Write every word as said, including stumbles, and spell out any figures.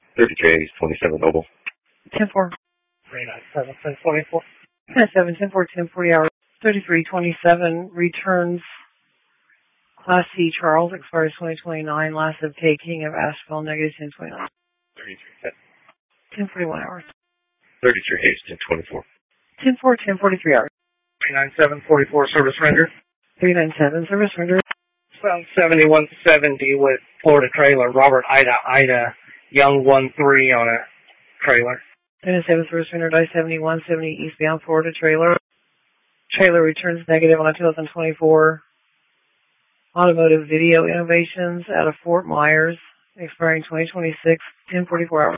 thirty-three A, twenty-seven Oval. ten four. three nine seven, ten forty-four. ten seven, ten four, ten forty hours. thirty-three twenty-seven returns Class C Charles, expires twenty twenty-nine. Last of K King of Asheville, negative ten twenty-nine. thirty-three ten forty-one hours. thirty-three A, ten twenty-four. ten four, ten forty-three hours. three nine seven, forty-four, service rendered. three nine seven, service rendered. South seventy-one seventy with Florida trailer, Robert Ida Ida, Young one three on a trailer. three nine seven, service rendered, I seventy-one seventy eastbound Florida trailer. Trailer returns negative on a two thousand twenty-four Automotive Video Innovations out of Fort Myers, expiring twenty twenty-six, ten forty-four hours.